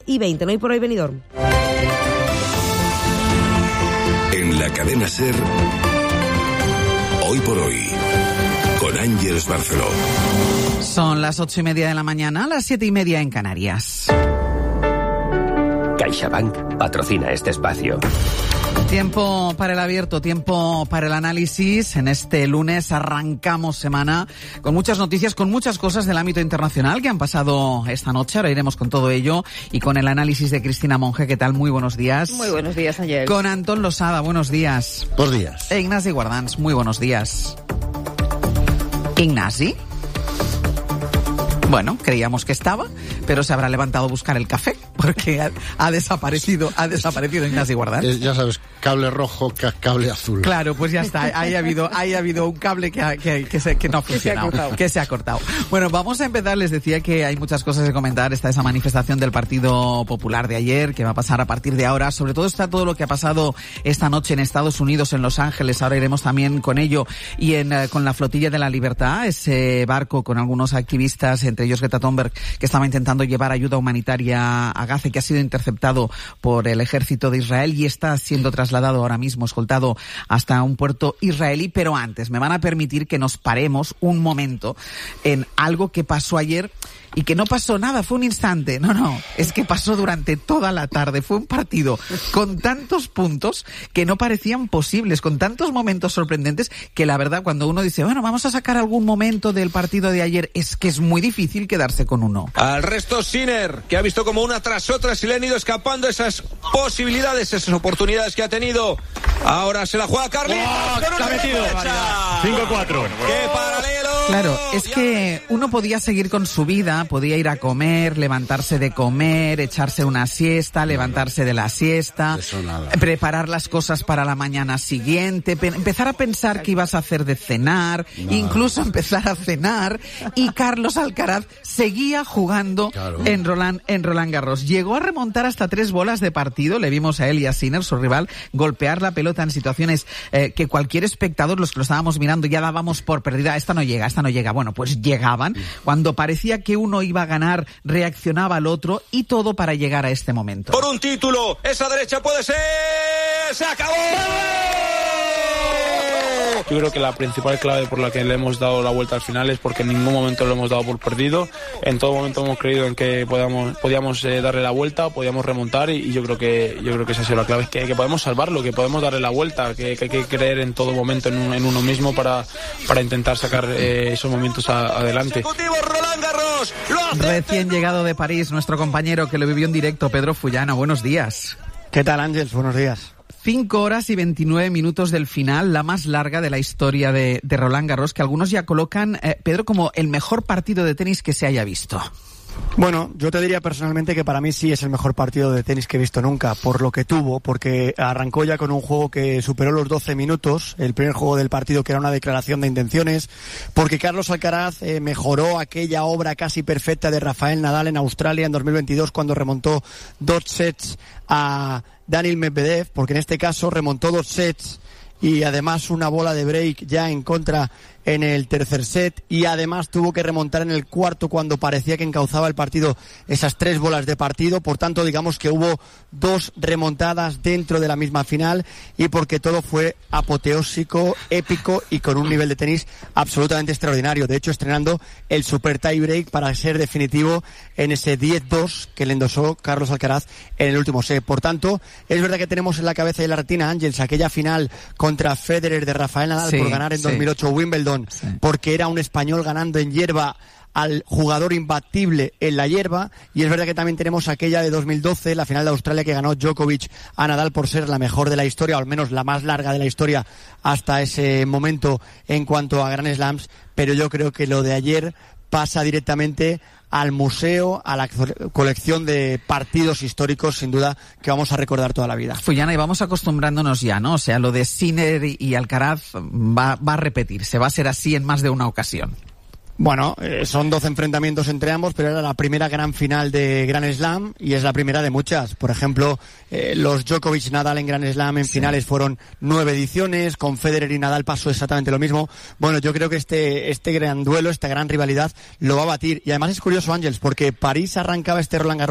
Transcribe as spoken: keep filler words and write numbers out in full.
y veinte. No hay por hoy Benidorm. En la cadena SER, Hoy por Hoy, con Ángeles Barceló. Son las ocho y media de la mañana, las siete y media en Canarias. CaixaBank patrocina este espacio. Tiempo para el abierto, tiempo para el análisis. En este lunes arrancamos semana con muchas noticias, con muchas cosas del ámbito internacional que han pasado esta noche. Ahora iremos con todo ello y con el análisis de Cristina Monge. ¿Qué tal? Muy buenos días. Muy buenos días, ayer. Con Antón Losada, buenos días. Buenos días. E Ignasi Guardans, muy buenos días. Ignasi. Bueno, creíamos que estaba, pero se habrá levantado a buscar el café, porque ha, ha desaparecido, ha desaparecido Ignasi Guardans. Eh, ya sabes, cable rojo, cable azul. Claro, pues ya está, ahí ha habido, ahí ha habido un cable que, ha, que, que, se, que no ha funcionado, que se ha, que se ha cortado. Bueno, vamos a empezar, les decía que hay muchas cosas que comentar, está esa manifestación del Partido Popular de ayer, que va a pasar a partir de ahora, sobre todo está todo lo que ha pasado esta noche en Estados Unidos, en Los Ángeles, ahora iremos también con ello, y en, uh, con la Flotilla de la Libertad, ese barco con algunos activistas, entre ellos Greta Thunberg, que estaba intentando llevar ayuda humanitaria a Gaza, que ha sido interceptado por el ejército de Israel y está siendo trasladado ahora mismo, escoltado hasta un puerto israelí. Pero antes, me van a permitir que nos paremos un momento en algo que pasó ayer y que no pasó nada, fue un instante. No, no, es que pasó durante toda la tarde. Fue un partido con tantos puntos que no parecían posibles, con tantos momentos sorprendentes que la verdad cuando uno dice, bueno, vamos a sacar algún momento del partido de ayer, es que es muy difícil quedarse con uno. Al resto Sinner, que ha visto como una tras otra se le han ido escapando esas posibilidades, esas oportunidades que ha tenido. Ahora se la juega Carlitos. ¡Oh, está metido! cinco cuatro. ¡Qué paralelo! Claro, es que uno podía seguir con su vida, podía ir a comer, levantarse de comer, echarse una siesta, levantarse de la siesta, preparar las cosas para la mañana siguiente, pe- empezar a pensar qué ibas a hacer de cenar, no. incluso empezar a cenar, y Carlos Alcaraz seguía jugando claro. en Roland, en Roland Garros. Llegó a remontar hasta tres bolas de partido, le vimos a él y a Sinner, su rival, golpear la pelota en situaciones eh, que cualquier espectador, los que lo estábamos mirando, ya dábamos por perdida. Esta no llega, esta no llega. Bueno, pues llegaban. Cuando parecía que uno iba a ganar, reaccionaba al otro, y todo para llegar a este momento. Por un título, esa derecha puede ser... ¡Se acabó! Yo creo que la principal clave por la que le hemos dado la vuelta al final es porque en ningún momento lo hemos dado por perdido. En todo momento hemos creído en que podíamos, podíamos eh, darle la vuelta, podíamos remontar, y, y yo creo que yo creo que esa ha sido la clave, es que, que podemos salvarlo, que podemos darle la vuelta, que, que hay que creer en todo momento en, un, en uno mismo para, para intentar sacar eh, esos momentos a, adelante. Roland Garros, recién llegado de París, nuestro compañero que lo vivió en directo, Pedro Fullana. Buenos días. ¿Qué tal, Ángels? Buenos días. Cinco horas y veintinueve minutos del final, la más larga de la historia de, de Roland Garros, que algunos ya colocan, eh, Pedro, como el mejor partido de tenis que se haya visto. Bueno, yo te diría personalmente que para mí sí es el mejor partido de tenis que he visto nunca, por lo que tuvo, porque arrancó ya con un juego que superó los doce minutos, el primer juego del partido, que era una declaración de intenciones, porque Carlos Alcaraz eh, mejoró aquella obra casi perfecta de Rafael Nadal en Australia en dos mil veintidós, cuando remontó dos sets a Daniil Medvedev, porque en este caso remontó dos sets y además una bola de break ya en contra en el tercer set, y además tuvo que remontar en el cuarto cuando parecía que encauzaba el partido esas tres bolas de partido. Por tanto, digamos que hubo dos remontadas dentro de la misma final, y porque todo fue apoteósico, épico y con un nivel de tenis absolutamente extraordinario. De hecho, estrenando el super tie break para ser definitivo en ese diez dos que le endosó Carlos Alcaraz en el último set. Por tanto, es verdad que tenemos en la cabeza y en la retina, Ángels, aquella final contra Federer de Rafael Nadal, sí, por ganar en sí. dos mil ocho Wimbledon, sí. porque era un español ganando en hierba al jugador imbatible en la hierba, y es verdad que también tenemos aquella de dos mil doce, la final de Australia, que ganó Djokovic a Nadal por ser la mejor de la historia, o al menos la más larga de la historia hasta ese momento en cuanto a Grand Slams. Pero yo creo que lo de ayer pasa directamente al museo, a la colección de partidos históricos, sin duda, que vamos a recordar toda la vida. Fullana, y vamos acostumbrándonos ya, ¿no? O sea, lo de Sinner y Alcaraz va, va a repetirse, va a ser así en más de una ocasión. Bueno, eh, son doce enfrentamientos entre ambos, pero era la primera gran final de Grand Slam y es la primera de muchas. Por ejemplo, eh, los Djokovic-Nadal en Grand Slam en sí. finales fueron nueve ediciones, con Federer y Nadal pasó exactamente lo mismo. Bueno, yo creo que este este gran duelo, esta gran rivalidad lo va a batir. Y además es curioso, Ángels, porque París arrancaba este Roland Garros